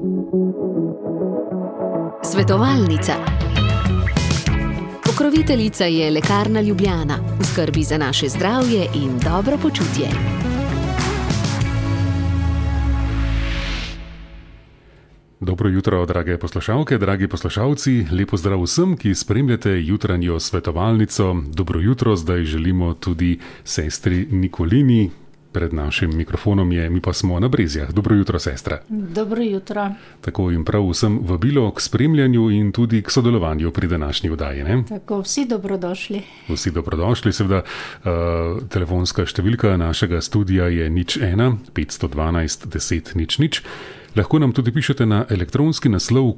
Svetovalnica. Pokroviteljica je Lekarna Ljubljana, v skrbi za naše zdravje in dobro počutje. Dobro jutro, drage poslušalke, dragi poslušalci. Lepo zdrav vsem, ki spremljate jutranjo svetovalnico. Dobro jutro, zdaj želimo tudi sestri Nikolini. Pred našim mikrofonom je, mi pa smo na Brezjah. Dobro jutro, sestra. Dobro jutro. Tako in prav vsem vabilo k spremljanju in tudi k sodelovanju pri današnji oddaji, ne? Tako, vsi dobrodošli. Vsi dobrodošli, seveda. Telefonska številka našega studia je 01 512 10 00. Lahko nam tudi pišete na elektronski naslov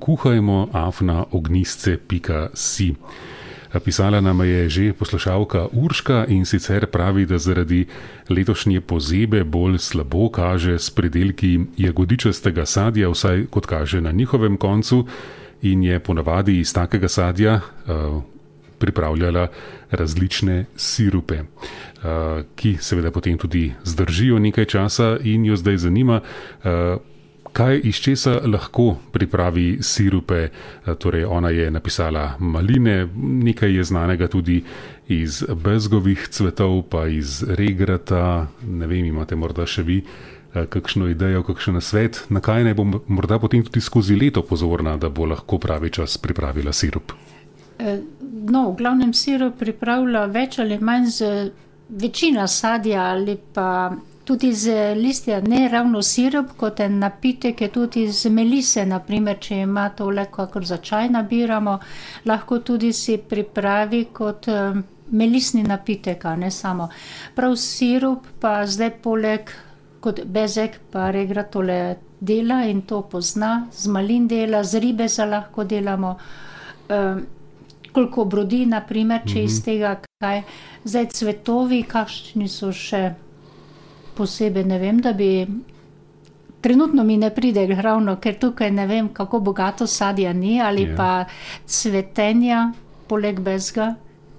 kuhajmo@ognisce.si. Pisala nam je že poslušalka Urška in sicer pravi, da zaradi letošnje pozebe bolj slabo kaže s pridelki jagodičastega sadja, vsaj kot kaže na njihovem koncu, in je ponavadi iz takega sadja pripravljala različne sirupe, ki seveda potem tudi zdržijo nekaj časa, in jo zdaj zanima, kaj iz česa lahko pripravi sirupe. Torej, ona je napisala maline, nekaj je znanega tudi iz bezgovih cvetov, pa iz regrata. Ne vem, imate morda še vi kakšno idejo, kakšen nasvet, na kaj naj bo morda potem tudi skozi leto pozorna, da bo lahko pravi čas pripravila sirup? No, v glavnem sirup pripravlja več ali manj z večina sadja ali pa tudi z listja, ne ravno sirup, kot en napitek je tudi z melise, naprimer, če ima tole, kakor za čaj nabiramo, lahko tudi si pripravi kot melisni napitek, a ne samo. Prav sirup pa zdaj poleg kot bezeg pa regrat tole dela in to pozna, z malin dela, z ribe se lahko delamo, koliko brodi, naprimer, če iz tega kaj. Zdaj cvetovi, kakšni so še posebej, ne vem, da bi trenutno mi ne pride ravno, ker tukaj ne vem, kako bogato sadja ni, ali pa cvetenja poleg bezga.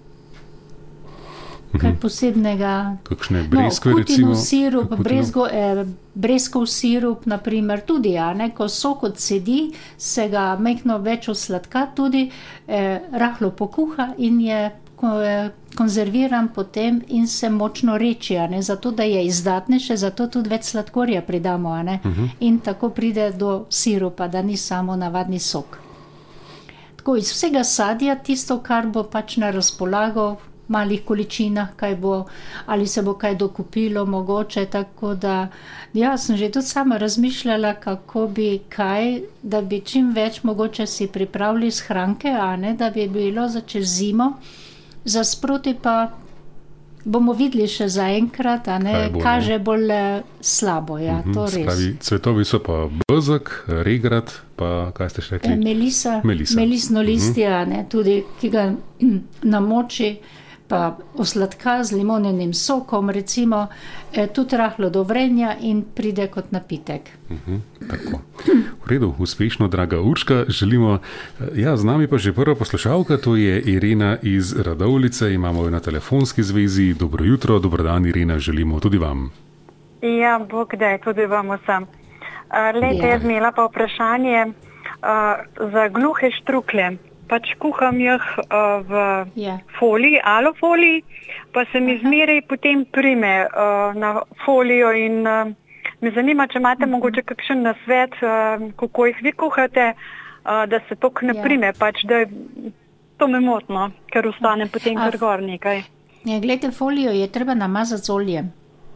Kaj posebnega? Kakšne breskve, recimo? Kutinov sirup, breskov sirup, naprimer, tudi, ne, ko sok odsedi, se ga majhno več osladka, tudi rahlo pokuha in je konzerviran potem in se močno reči, ne, zato da je izdatnejše, zato tudi več sladkorja pridamo, ne, in tako pride do sirupa, da ni samo navadni sok. Tako iz vsega sadja, tisto, kar bo pač na razpolago, v malih količinah, kaj bo, ali se bo kaj dokupilo mogoče, tako da, ja, sem že tudi sama razmišljala, kako bi kaj, da bi čim več mogoče si pripravili shranke, a ne, da bi bilo za čez zimo. Za sproti pa bomo videli še zaenkrat, a ne, kaže bolj slabo, ja, to res. Spravi, cvetovi so pa bezeg, regrat, pa kaj ste še rekli? Melisno listje, ne, tudi, ki ga namoči, pa osladka z limonenim sokom, recimo, tudi rahlo do vrenja in pride kot napitek. Tako. V redu, uspešno, draga Urška, želimo. Ja, z nami pa že prva poslušalka, to je Irena iz Radovljice, imamo jo na telefonski zvezi. Dobro jutro, dober dan, Irena, želimo tudi vam. Ja, Bog daj, tudi vam vsem. Lejte, jaz imela pa vprašanje za gluhe štrukle. Pač kuham jih v foliji, alofoliji, pa se mi zmeraj potem prime na folijo in me zanima, če imate mogoče kakšen nasvet, kako jih vi kuhate, da se to ne prime, pač da to me motno, ker ostane potem kar gor nekaj. Ja, glejte, folijo je treba namazati z oljem.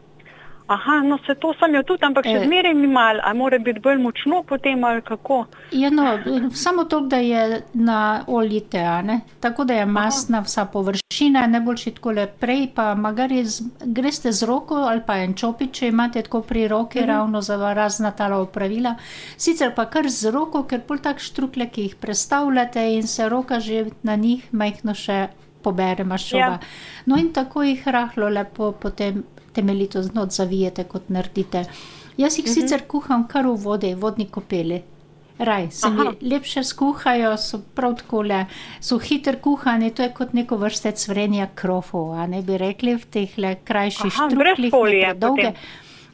Aha, no se to sem jo tudi, ampak še zmeraj mi malo, a mora biti bolj močno potem ali kako? Ja, no, samo to, da je na oljite, a ne? Tako da je masna vsa površina, najboljši takole prej, pa magari greste z roko ali pa en čopič, če imate tako pri roki ravno za razna tala opravila. Sicer pa kar z roko, ker pol tak štrukle, ki jih prestavljate in se roka že na njih majhno še pobere maščoba. No in tako jih rahlo lepo potem temeljito znot zavijete, kot naredite. Jaz jih sicer kuham kar v vodi, vodni kopeli. Raj, se mi lepše skuhajo, so prav takole, so hiter kuhani, to je kot neko vrste cvrenja krofov, a ne bi rekli v tehle krajših štruklih, brez folije dolge.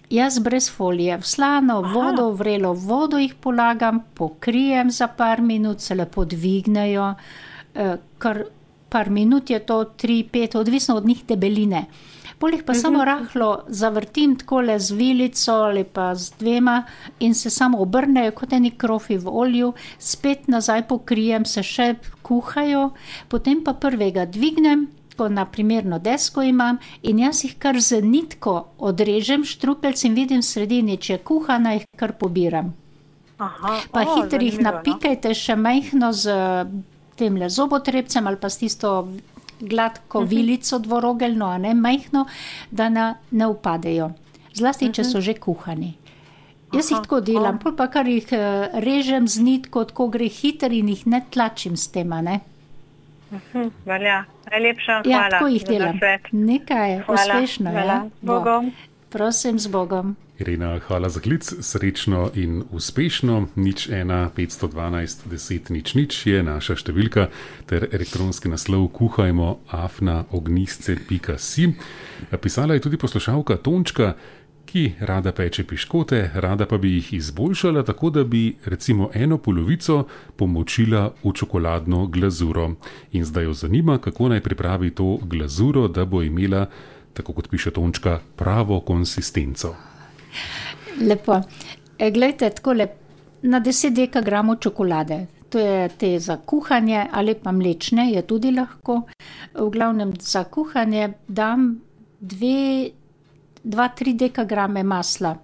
Jaz brez folije, v slano vodo, vrelo vodo jih polagam, pokrijem za par minut, se lepo dvignejo, kar par minut je to, 3-5, odvisno od njih debeline. Poleg pa samo rahlo zavrtim takole z vilico ali pa z 2 in se samo obrnejo kot eni krofi v olju, spet nazaj pokrijem, se še kuhajo, potem pa prvega dvignem, ko na primerno desko imam in jaz jih kar z nitko odrežem, štrupeljc in vidim v sredini, če je kuhana, jih kar pobiram. Pa hitro jih napikajte še majhno z temle zobotrebcem ali pa s tisto gladko vilico dvorogeljno, a ne majhno, da ne upadejo. Zlasti, če so že kuhani. Jaz jih tako delam, pol pa kar jih režem z nitko, tako gre hitro in jih ne tlačim s tem, a ne. Velja. Najlepša hvala. Ja, tako jih delam. Nekaj, uspešno. Hvala. Z Bogom. Prosim, z Bogom. Irena, hvala za klic, srečno in uspešno. 01 512 10 00 je naša številka ter elektronski naslov kuhajmo@ognisce.si. Pisala je tudi poslušalka Tončka, ki rada peče piškote, rada pa bi jih izboljšala tako, da bi recimo eno polovico pomočila v čokoladno glazuro. In zdaj jo zanima, kako naj pripravi to glazuro, da bo imela, tako kot piše Tončka, pravo konsistenco. Lepo. Glejte, takole, na 10 dekagramov čokolade, to je te za kuhanje ali pa mlečne, je tudi lahko. V glavnem za kuhanje dam 2-3 dekagrame masla.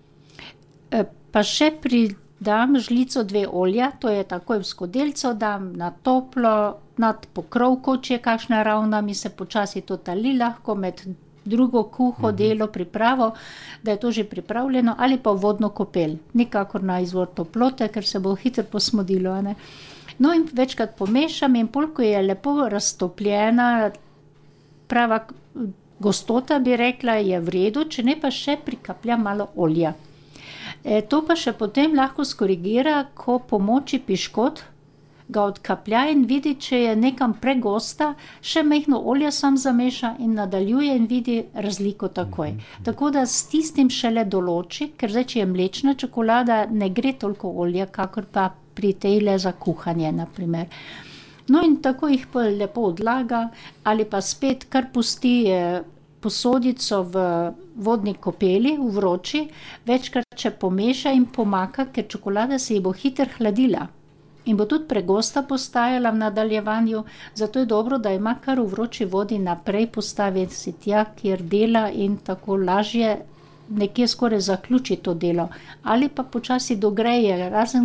Pa še pridam žlico 2 olja, to je takoj v skodelico, dam na toplo, nad pokrovko, če je kakšna ravna, mi se počasi to tali lahko med drugo kuho, delo, pripravo, da je to že pripravljeno, ali pa v vodno kopel. Nikakor na izvor toplote, ker se bo hitro posmodilo, ne. No in večkrat pomešam in pol, ko je lepo raztopljena, prava gostota, bi rekla, je v redu, če ne pa še prikapljam malo olja. To pa še potem lahko skorigira, ko pomoči piškot, ga odkaplja in vidi, če je nekam pregosta, še majhno olje sam zameša in nadaljuje in vidi razliko takoj. Tako da s tistim šele določi, ker zdaj, če je mlečna čokolada, ne gre toliko olja, kakor pa pri tejle za kuhanje, na primer. No in tako jih pa lepo odlaga ali pa spet kar pusti posodico v vodni kopeli, v vroči, večkrat če pomeša in pomaka, ker čokolada se ji bo hitro hladila. In bo tudi pregosta postajala v nadaljevanju, zato je dobro, da ima kar v vroči vodi naprej postaviti si tja, kjer dela in tako lažje nekje skoraj zaključi to delo. Ali pa počasi dogreje, razen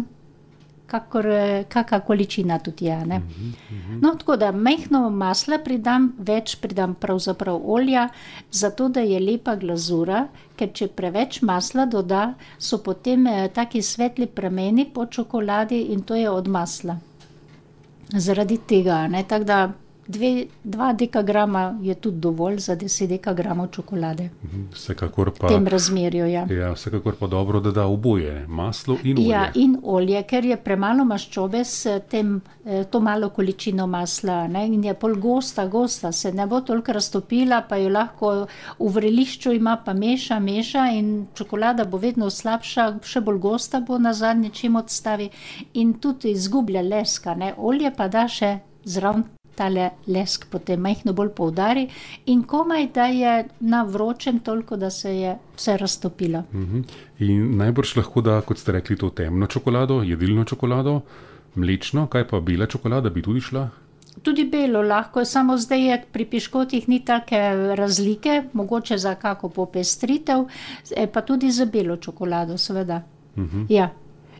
kakšna količina tudi je, ne. No, tako da majhno masla pridam, več pridam pravzaprav olja, zato da je lepa glazura, ker če preveč masla doda, so potem taki svetli prameni po čokoladi in to je od masla. Zaradi tega, ne, tako da 2 dekagrama je tudi dovolj za 10 dekagramov čokolade. Vsekakor pa, v tem razmerju, ja. Ja, vsekakor pa dobro, da da oboje, maslo in olje. Ja, in olje, ker je premalo maščobe s tem, to malo količino masla, ne, in je pol gosta, se ne bo toliko raztopila, pa jo lahko v vrelišču ima, pa meša in čokolada bo vedno slabša, še bolj gosta bo nazadnje, čim odstavi in tudi izgublja leska, ne, olje pa da še zraven tale lesk potem majhno bolj poudari in komaj, da je na vročem toliko, da se je vse raztopilo. In najbrž lahko da, kot ste rekli, to temno čokolado, jedilno čokolado, mlečno, kaj pa bela čokolada bi tudi šla? Tudi belo lahko, samo zdaj je pri piškotih ni take razlike, mogoče za kako popestritev, pa tudi za belo čokolado, seveda. Ja.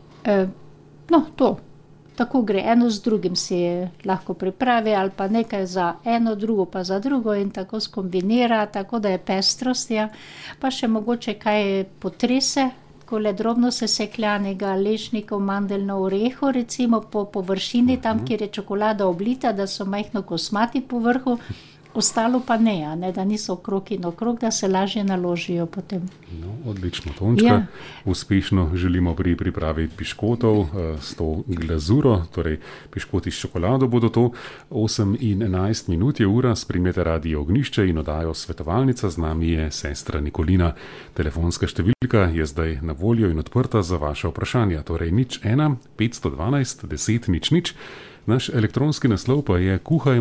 No, to. Tako gre, eno z drugim si lahko pripravi, ali pa nekaj za eno, drugo pa za drugo in tako skombinira, tako da je pestrost, ja. Pa še mogoče kaj potrese, takole drobno sesekljanega lešnikov, mandeljno oreho, recimo po površini, tam, kjer je čokolada oblita, da so majhno kosmati po vrhu, ostalo pa ne, da niso okrog in okrog, da se lažje naložijo potem. No, odlično, Tončka. Uspešno želimo pri pripravi piškotov s to glazuro, torej piškoti s čokolado bodo to. 8 in 11 minut je ura, spremljate Radio Ognjišče in oddajo Svetovalnica, z nami je sestra Nikolina. Telefonska številka je zdaj na voljo in odprta za vaše vprašanja, torej 01 512 10 00. Naš elektronski naslov pa je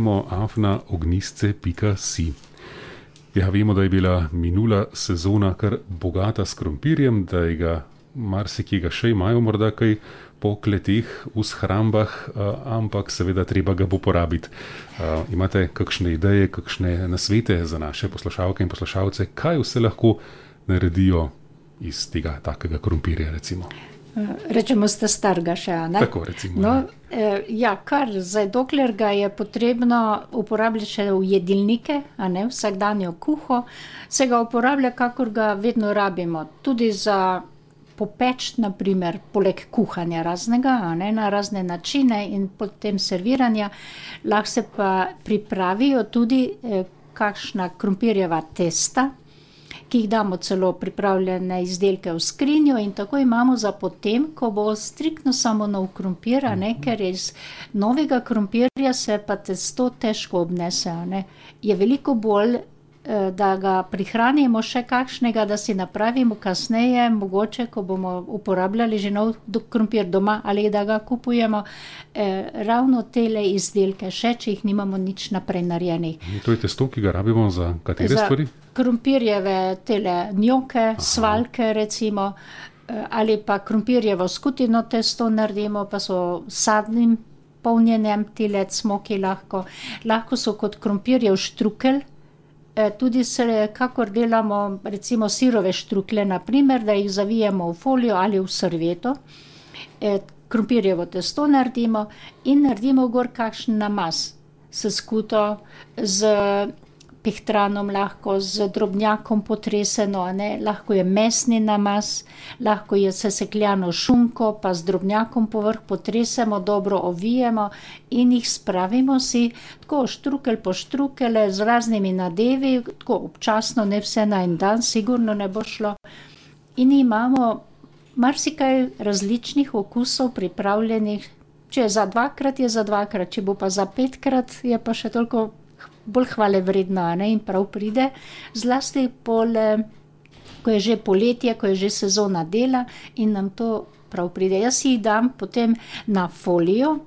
kuhajmo@ognisce.si. Ja, vemo, da je bila minula sezona kar bogata s krompirjem, da je ga marsikega še imajo morda kaj po kleteh v shrambah, ampak seveda treba ga bo porabiti. Imate kakšne ideje, kakšne nasvete za naše poslušalke in poslušalce, kaj vse lahko naredijo iz tega takega krompirja, recimo? Rečemo, ste starga še, ne? Tako, recimo. No, kar zdaj, dokler ga je potrebno uporabljati še v jedilnike, vsakdanjo kuho, se ga uporablja, kakor ga vedno rabimo. Tudi za popeč, naprimer, poleg kuhanja raznega, na razne načine in potem serviranja, lahko se pa pripravijo tudi kakšna krompirjeva testa, ki jih damo celo pripravljene izdelke v skrinjo in tako imamo za potem, ko bo striktno samo nov krompir, ker iz novega krompirja se pa testo težko obnese, Je veliko bolj, da ga prihranimo še kakšnega, da si napravimo kasneje, mogoče, ko bomo uporabljali že nov krompir doma ali da ga kupujemo, ravno tele izdelke, še če jih nimamo nič naprej narejenih. To je testo, ki ga rabimo za katere stvari? Krompirjeve tele njoke, svaljke recimo, ali pa krompirjevo skutino testo naredimo, pa so sadnim polnjenjem tele cmoki lahko so kot krompirjev štrukelj, tudi se, kakor delamo recimo sirove štrukle, naprimer, da jih zavijemo v folijo ali v servieto, krompirjevo testo naredimo in naredimo gor kakšen namaz s skuto, z pehtranom lahko, z drobnjakom potreseno, lahko je mesni namaz, lahko je sesekljano šunko, pa z drobnjakom povrh potresemo, dobro ovijemo in jih spravimo si, tako štrukelj po štrukelj, z raznimi nadevi, tako občasno, ne vse na en dan, sigurno ne bo šlo. In imamo marsikaj različnih okusov pripravljenih, če je za dvakrat, je za dvakrat, če bo pa za 5krat, je pa še toliko bolj hvale vredno, in prav pride, zlasti ko je že poletje, ko je že sezona dela in nam to prav pride. Jaz jih dam potem na folijo,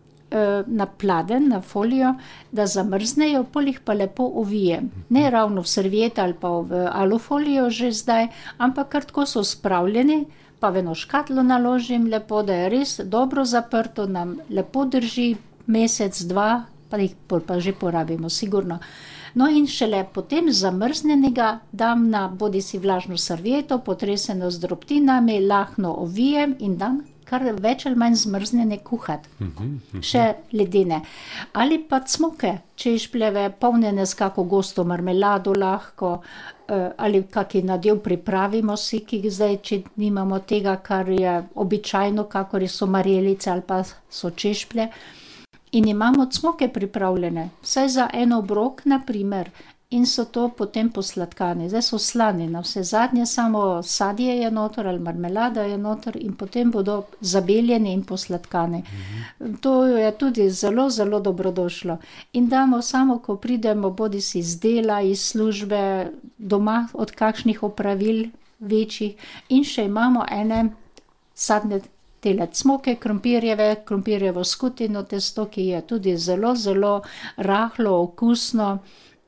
na pladenj, na folijo, da zamrznejo, pol jih pa lepo ovijem. Ne ravno v serviet ali pa v alufolijo že zdaj, ampak kar tako so spravljeni, pa v eno škatlo naložim lepo, da je res dobro zaprto, nam lepo drži mesec, dva, pa jih pa že porabimo, sigurno. No in šele potem zamrznenega dam na bodisi vlažno servieto, potreseno z drobtinami, lahno ovijem in dam kar več ali manj zmrznjene kuhati. Še ledene. Ali pa cmoke, češpljeve, polnjene s kako gosto marmelado lahko, ali kaki nadev pripravimo si, ki zdaj, če nimamo tega, kar je običajno, kakor so marelice ali pa so češplje. In imamo cmoke pripravljene, vsaj za en obrok, naprimer, in so to potem posladkane. Zdaj so slane, na vse zadnje, samo sadje je noter ali marmelada je noter in potem bodo zabeljene in posladkane. To je tudi zelo, zelo dobrodošlo. In damo samo, ko pridemo bodisi iz dela, iz službe, doma od kakšnih opravil večjih in še imamo ene sadne tele cmoke, krompirjevo skutino testo, ki je tudi zelo, zelo rahlo, okusno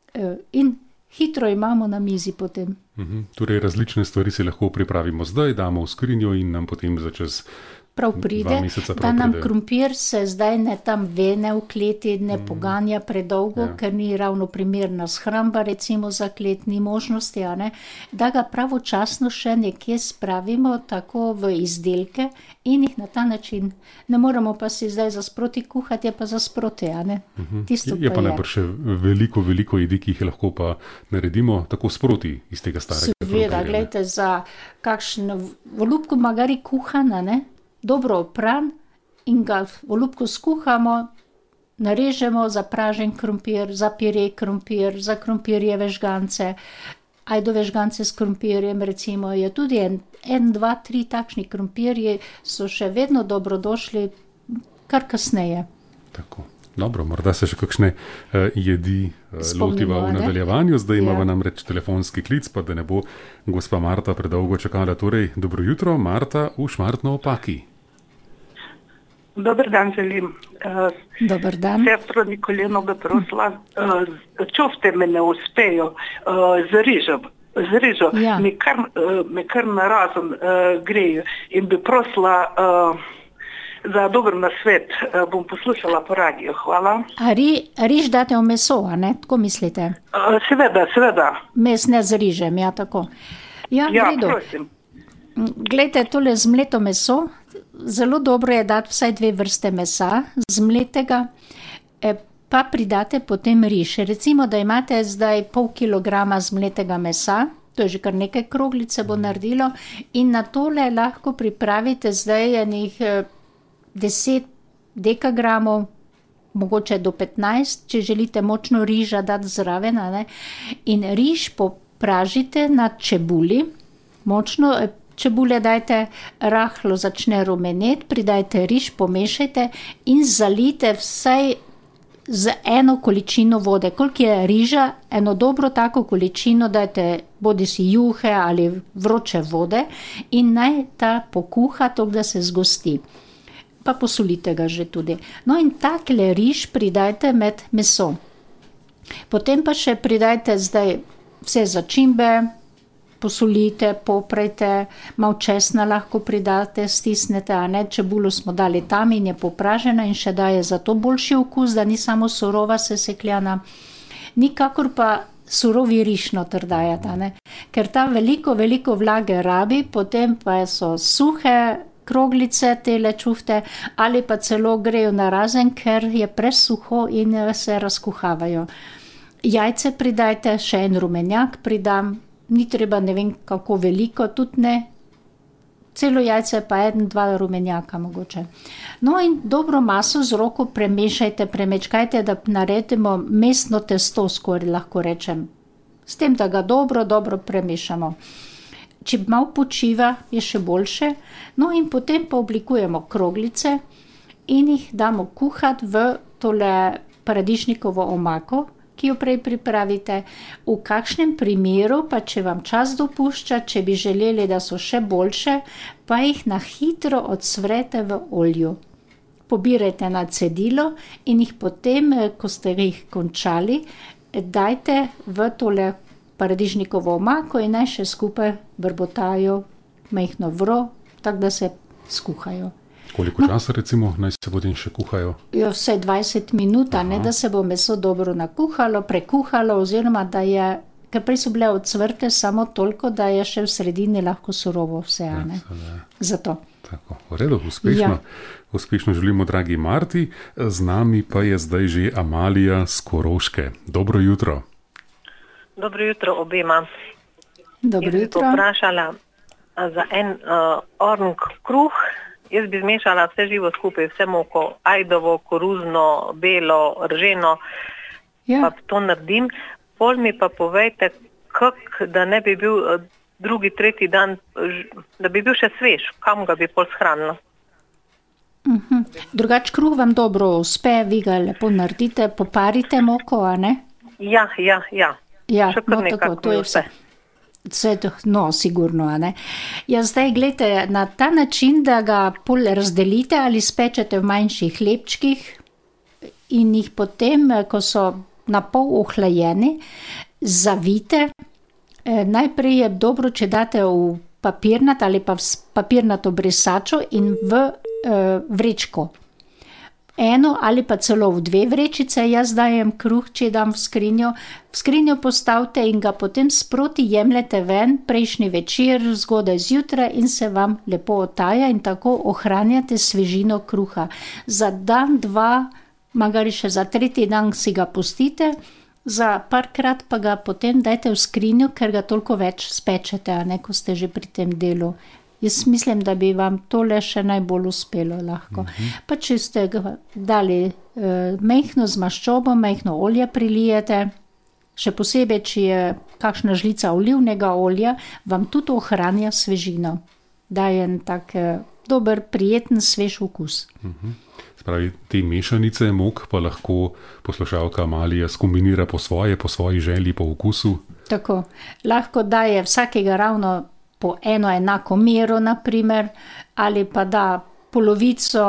in hitro imamo na mizi potem. Torej različne stvari si lahko pripravimo zdaj, damo v skrinjo in nam potem za čez prav pride, da nam krompir se zdaj ne tam vene v kleti, ne poganja predolgo, ker ni ravno primerna shramba, recimo za klet, ni možnosti, da ga pravočasno še nekje spravimo tako v izdelke in jih na ta način. Ne moramo pa si zdaj za sproti kuhati, je pa za sproti, Tisto je pa najbrž še veliko, veliko jedi, ki jih lahko pa naredimo tako sproti iz tega starega krompirja. Seveda, gledajte, za kakšen olupko magari kuhana, dobro opran in ga v olupku skuhamo, narežemo za pražen krompir, za pire krompir, za krompirjeve žgance, ajdove žgance s krompirjem, recimo, je tudi 1, 2, 3 takšni krompirji so še vedno dobrodošli kar kasneje. Tako. Dobro, morda se še kakšne jedi lotiva v nadaljevanju. Zdaj imamo namreč telefonski klic, pa da ne bo gospa Marta predolgo čakala. Torej, dobro jutro, Marta v Šmartno ob Paki. Dober dan želim. Dober dan. Sestro Nikolino ga prosila, čufte me ne uspejo z rižo. Ja. Me kar na razen grejo in bi prosila za dober nasvet, bom poslušala po radiju. Hvala. A riž date v meso, a ne? Tako mislite? Seveda. Mes ne z rižem, ja, tako. Ja, prosim. Glejte, tole zmleto meso, zelo dobro je dati vsaj 2 vrste mesa, zmletega, pa pridate potem riž. Recimo, da imate zdaj pol kilograma zmletega mesa, to je že kar nekaj kroglic se bo naredilo, in na tole lahko pripravite zdaj enih 10 dekagramov, mogoče do 15, če želite močno riža dati zraven, ne? In riž popražite na čebuli, močno čebule dajte, rahlo začne rumeneti, pridajte riž, pomešajte in zalijte vsaj z 1 količino vode. Koliko je riža, eno dobro tako količino dajte bodisi juhe ali vroče vode in naj ta pokuha toliko, da se zgosti. Pa posolite ga že tudi. No in takle riž pridajte med meso. Potem pa še pridajte zdaj vse začimbe, posolite, poprejte, malo česna lahko pridate, stisnete, a ne, čebulo smo dali tam in je popražena in še daje za to boljši okus, da ni samo surova sesekljana. Nikakor pa surovi riž noter dajati, ne, ker ta veliko vlage rabi, potem pa so suhe kroglice, tele čufte, ali pa celo grejo na razen, ker je presuho in se razkuhavajo. Jajce pridajte, še en rumenjak pridam, ni treba ne vem kako veliko, tudi ne, celo jajce pa 1, 2 rumenjaka mogoče. No in dobro maso z roko premešajte, premečkajte, da naredimo mesno testo, skoraj lahko rečem. S tem, da ga dobro premešamo. Če malo počiva, je še boljše. No in potem pa oblikujemo kroglice in jih damo kuhati v tole paradižnikovo omako, ki jo prej pripravite. V kakšnem primeru, pa če vam čas dopušča, če bi želeli, da so še boljše, pa jih na hitro odsvrete v olju. Pobirajte na cedilo in jih potem, ko ste jih končali, dajte v tole paradižnikovo omako in naj še skupaj brbotajo, majhno vro, tako da se skuhajo. Koliko časa recimo naj se potem še kuhajo? Jo, vsaj 20 minut, ne, da se bo meso dobro nakuhalo, prekuhalo, oziroma da je, ker prej so bile odsvrte samo toliko, da je še v sredini lahko surovo vse, ne. Zato. Tako, v redu, uspešno. Ja. Uspešno želimo, dragi Marti. Z nami pa je zdaj že Amalija z Koroške. Dobro jutro. Dobro jutro obema. Dobro jutro. Jaz bi poprašala za en orn kruh. Jaz bi zmešala vse živo skupaj, vse moko, ajdovo, koruzno, belo, rženo, pa to naredim. Pol mi pa povejte, da ne bi bil drugi, tretji dan, da bi bil še svež, kam ga bi pol shranila. Drugač kruh vam dobro uspe, vi ga lepo naredite, poparite moko, a ne? Ja. Ja, no tako, to je vse. No, sigurno, a ne. Ja, zdaj, gledajte, na ta način, da ga pol razdelite ali spečete v manjših hlebčkih in jih potem, ko so na pol ohlajeni, zavite. Najprej je dobro, če date v papirnat ali pa v papirnato brisačo in v vrečko. 1 ali pa celo v 2 vrečice, jaz dajem kruh, če dam v skrinjo postavite in ga potem sproti jemljete ven prejšnji večer, zgodaj zjutraj in se vam lepo otaja in tako ohranjate svežino kruha. Za dan, 2, magari še za 3. dan si ga pustite, za parkrat pa ga potem dajte v skrinjo, ker ga toliko več spečete, a ne, ko ste že pri tem delu. Jaz mislim, da bi vam tole še najbolj uspelo lahko. Pa če ste ga dali majhno z maščobo, majhno olje prilijete, še posebej, če je kakšna žlica olivnega olja, vam tudi ohranja svežino. Daje en tak dober, prijeten, svež okus. Spravi, te mešanice mok pa lahko poslušalka Amalija skombinira po svoji želji, po okusu. Tako, lahko daje vsakega ravno po eno enako mero, naprimer, ali pa da polovico,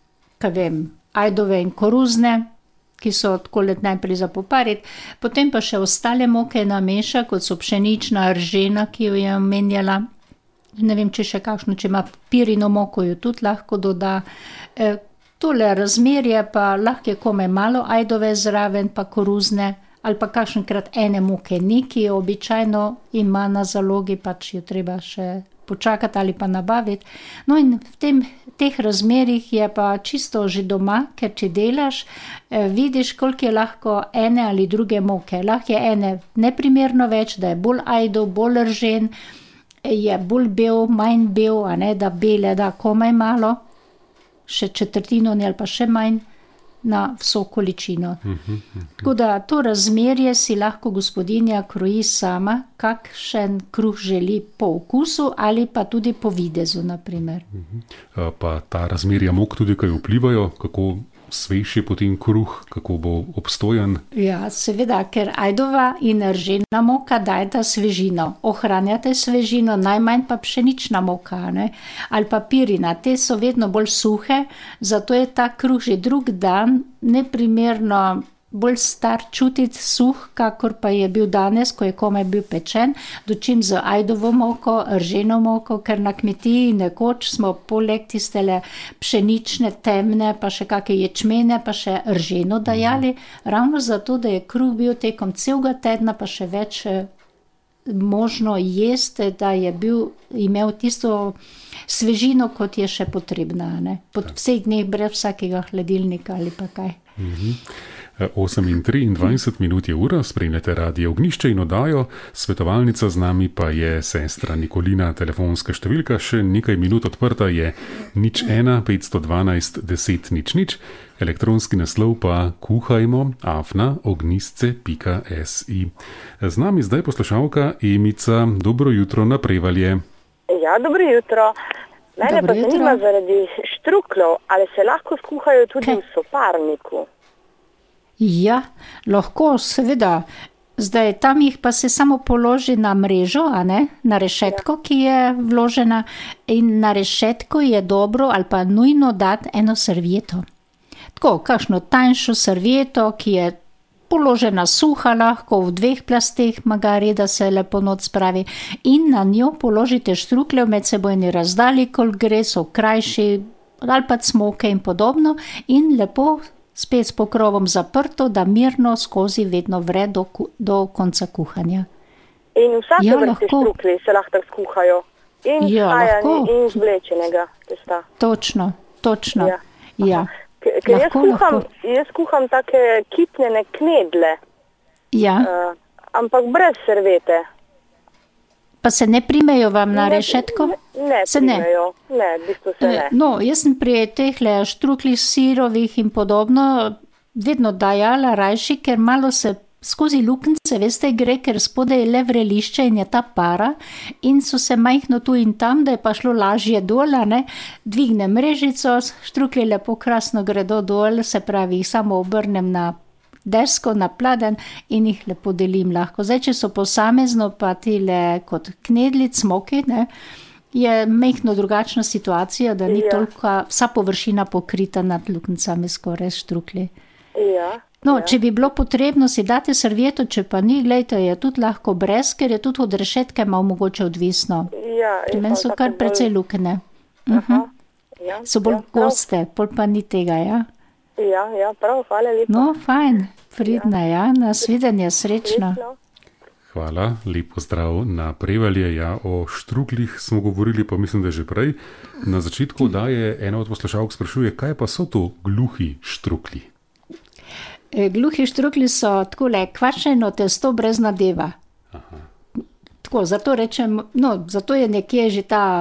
ajdove in koruzne, ki so tako najprej za popariti, potem pa še ostale moke nameša, kot so pšenična, ržena, ki jo je omenjala. Ne vem, če še kakšno, če ima pirino moko, jo tudi lahko doda. Tole razmerje pa lahko je komaj malo ajdove zraven, pa koruzne, ali pa kakšenkrat ene moke ni, ki jo običajno ima na zalogi, pač jo treba še počakati ali pa nabaviti. No in v teh razmerjih je pa čisto že doma, ker če delaš, vidiš, koliko je lahko ene ali druge moke. Lahko je ene neprimerno več, da je bolj ajdov, bolj ržen, je bolj bel, manj bel, a ne, da bele da komaj malo, še četrtino ali pa še manj, na vso količino. Tako da to razmerje si lahko gospodinja kroji sama, kakšen kruh želi po okusu ali pa tudi po videzu, naprimer. Pa ta razmerja mok tudi kaj vplivajo, kako svež je potem kruh, kako bo obstojen? Ja, seveda, ker ajdova in ržena moka dajeta svežino. Ohranjate svežino, najmanj pa pšenična moka, ne? Ali pa pirina. Te so vedno bolj suhe, zato je ta kruh že drug dan neprimerno bolj star čutiti suh, kakor pa je bil danes, ko je komaj bil pečen, dočim z ajdovo moko, rženo moko, ker na kmetiji nekoč smo poleg tistele pšenične, temne, pa še kakšne ječmene, pa še rženo dajali, ravno zato, da je kruh bil tekom celega tedna pa še več možno jesti, da je imel tisto svežino, kot je še potrebna, ne? Po vseh dneh brez vsakega hladilnika ali pa kaj. 8:23 je ura, spremljate Radio Ognjišče in oddajo. Svetovalnica z nami pa je sestra Nikolina. Telefonska številka še nekaj minut odprta je 01 512 10 00. Elektronski naslov pa kuhajmo@ognjisce.si. Z nami zdaj poslušalka Emica. Dobro jutro na Prevalje. Ja, dobro jutro. Mene pa zanima zaradi štrukljev, ali se lahko skuhajo tudi v soparniku? Ja, lahko, seveda. Zdaj, tam jih pa se samo položi na mrežo, a ne? Na rešetko, ki je vložena. In na rešetko je dobro ali pa nujno dati eno servieto. Tako, kakšno tanjšo servieto, ki je položena suha lahko v 2 plasteh, magari, da se lepo not spravi. In na njo položite štruklje v medsebojni razdalji, koliko gre, so krajši, ali pa cmoke in podobno. In lepo spet s pokrovom zaprto, da mirno skozi vedno vre do konca kuhanja. In vsake vrste štruklji se lahko skuhajo? In šajani, in zvlečenega testa? Točno. Ja. Ker jaz kuham take kitnene knedle, ampak brez servete. Pa se ne primejo vam na rešetko? Ne primejo, v bistvu se ne. No, jaz sem pri tehle štruklih sirovih in podobno vedno dajala rajši, ker malo se skozi luknjice, veste, gre, ker spodaj je le vrelišče in je ta para in so se majhno tu in tam, da je pa šlo lažje dol, ne? Dvignem mrežico, štruklji lepo krasno gredo dol, se pravi, jih samo obrnem na desko, na pladenj in jih lepo delim lahko. Zdaj, če so posamezno pa tile kot knedli, cmoki, ne, je majhno drugačna situacija, da ni toliko vsa površina pokrita nad luknjicami skoraj štruklji. No, če bi bilo potrebno, si date servieto, če pa ni, glejte, je tudi lahko brez, ker je tudi od rešetke malo mogoče odvisno. Pri meni so kar precej lukne. So bolj goste, pol pa ni tega, ja? Ja, prav, hvala lepa. No, fajn, pridna, nasvidenje, srečno. Hvala, lep pozdrav na Prevalje. Ja, o štruklih smo govorili, pa mislim, da že prej. Na začetku oddaje ena od poslušalk sprašuje, kaj pa so to gluhi štruklji? Gluhi štruklji so takole kvašeno testo brez nadeva. Tako, zato rečem, no, zato je nekje že ta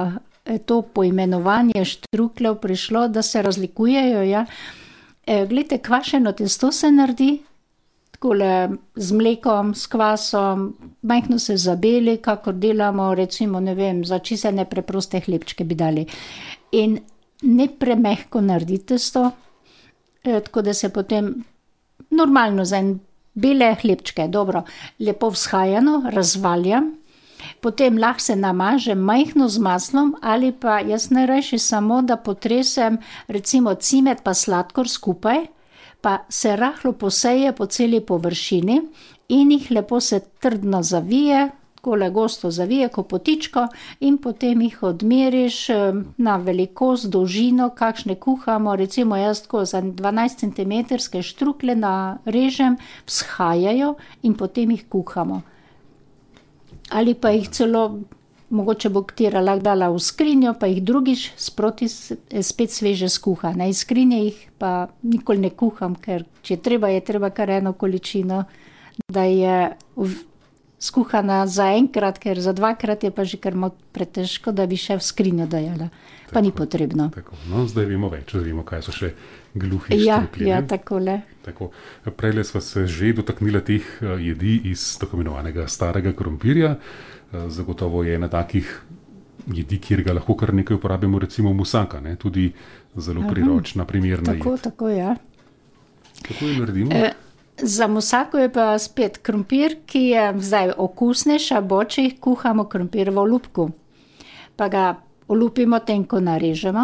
to poimenovanje štrukljev prišlo, da se razlikujejo, ja. Glejte, kvašeno testo se naredi, takole z mlekom, s kvasom, majhno se zabeli, kakor delamo, recimo, ne vem, za čisto nepreproste hlebčke bi dali. In ne premehko naredi testo, tako da se potem normalno za bele hlebčke, dobro, lepo vzhajano, razvaljam, potem lahko se namaže majhno z maslom ali pa jaz najrajši samo, da potresem recimo cimet pa sladkor skupaj, pa se rahlo poseje po celi površini in jih lepo se trdno zavije, takole gosto zavije kot potičko in potem jih odmeriš na velikost, dolžino, kakšne kuhamo, recimo jaz tako za 12 cm štruklje narežem, vzhajajo in potem jih kuhamo. Ali pa jih celo, mogoče bo katera lahko dala v skrinjo, pa jih drugič sproti spet sveže skuha. Iz skrinje jih pa nikoli ne kuham, ker če je treba kar eno količino, da je skuhana za enkrat, ker za dvakrat je pa že kar pretežko, da bi še v skrinjo dajala. Pa ni potrebno. Tako. No, zdaj vemo več, da vemo, kaj so še gluhi štruklji. Ja, takole. Tako. Prejle sva se že dotaknila teh jedi iz tako imenovanega starega krompirja. Zagotovo je ena takih jedi, kjer ga lahko kar nekaj uporabimo, recimo musaka, ne? Tudi zelo priročna, primerna jed. Tako, ja. Kako jo naredimo? Za musako je pa spet krompir, ki je zdaj okusnejša, bo, če jih kuhamo krompir v olupku. Pa ga olupimo, tenko narežemo.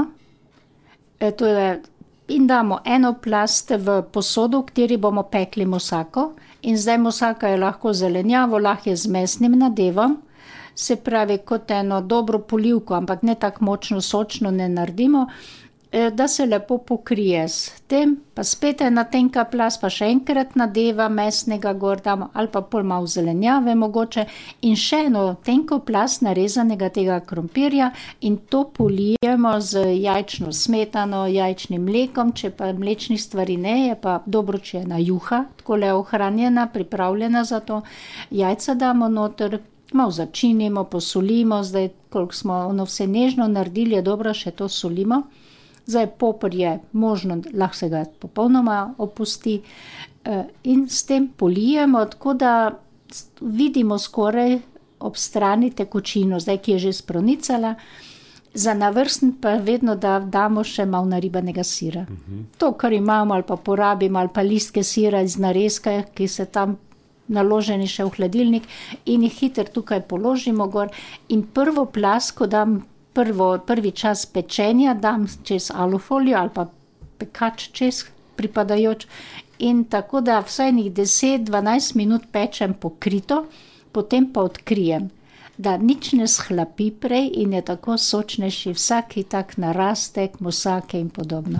In damo eno plast v posodo, v kateri bomo pekli musako. In zdaj musaka je lahko zelenjavo, lahko je z mesnim nadevom. Se pravi, kot eno dobro polivko, ampak ne tako močno sočno ne naredimo, da se lepo pokrije s tem, pa spet ena tenka plast, pa še enkrat nadeva mesnega gor damo, ali pa pol malo zelenjave mogoče, in še eno tenko plast narezanega tega krompirja in to polijemo z jajčno smetano, jajčnim mlekom, če pa mlečnih stvari ne, je pa dobro, če je na juha, takole ohranjena, pripravljena za to, jajca damo noter, malo začinimo, posolimo, zdaj, koliko smo vse nežno naredili, je dobro, še to solimo. Zdaj poper je možno, lahko se ga popolnoma opusti in s tem polijemo, tako da vidimo skoraj ob strani tekočino, zdaj, ki je že spronicala. Za navrsten pa vedno damo še malo naribanega sira. To, kar imamo, ali pa porabimo, ali pa listke sira iz narezka, ki se tam naloženi še v hladilnik in jih hitro tukaj položimo gor in prvo plast, ko dam prvi čas pečenja, dam čez alufolijo ali pa pekač čez pripadajoč in tako da vsaj 10-12 minut pečem pokrito, potem pa odkrijem, da nič ne shlapi prej in je tako sočnejši vsaki tak narastek, musake in podobno.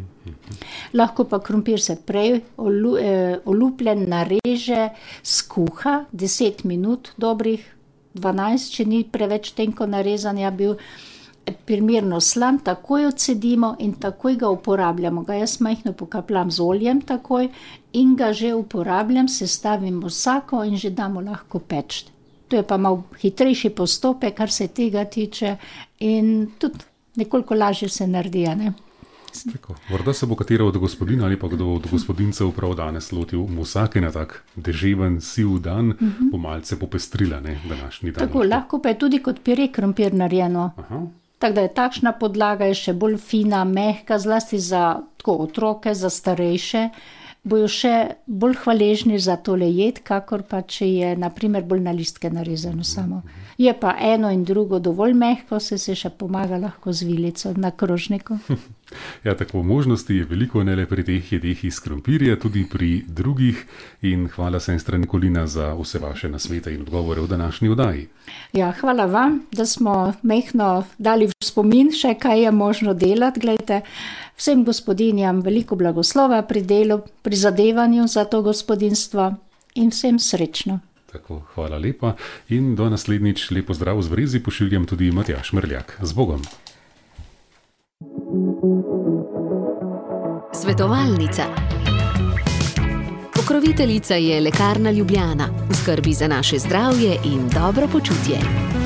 Lahko pa krompir se prej olupljen nareže, skuha 10 minut dobrih, 12, če ni preveč tenko narezan, je bil primerno slan, takoj odcedimo in takoj ga uporabljamo. Ga jaz majhno pokapljam z oljem takoj in ga že uporabljam, sestavim musako in že damo lahko peč. To je pa malo hitrejši postopek, kar se tega tiče in tudi nekoliko lažje se naredi, ne? Tako. Morda se bo katera od gospodin ali pa kdo od gospodincev prav danes lotil musake na tak deževen, siv dan, bo malce popestrila, ne, današnji dan. Tako, lahko pa je tudi kot pire krompir narejeno. Tako da je takšna podlaga, je še bolj fina, mehka, zlasti za tako otroke, za starejše, bojo še bolj hvaležni za tole jed, kakor pa če je na primer bolj na listke narezano samo. Je pa eno in drugo dovolj mehko, se še pomaga lahko z vilico na krožniku. Ja, tako možnosti je veliko, ne le pri teh jedeh iz krompirja, tudi pri drugih in hvala sestra Nikolina za vse vaše nasvete in odgovore v današnji oddaji. Ja, hvala vam, da smo mehno dali v spomin še, kaj je možno delati. Glejte, vsem gospodinjam veliko blagoslova pri delu, pri zadevanju za to gospodinstvo in vsem srečno. Tako, hvala lepa in do naslednjič lepo zdrav z vrezi pošiljam tudi Matjaž Merljak. Z Bogom! Svetovalnica. Pokroviteljica je Lekarna Ljubljana. V skrbi za naše zdravje in dobro počutje.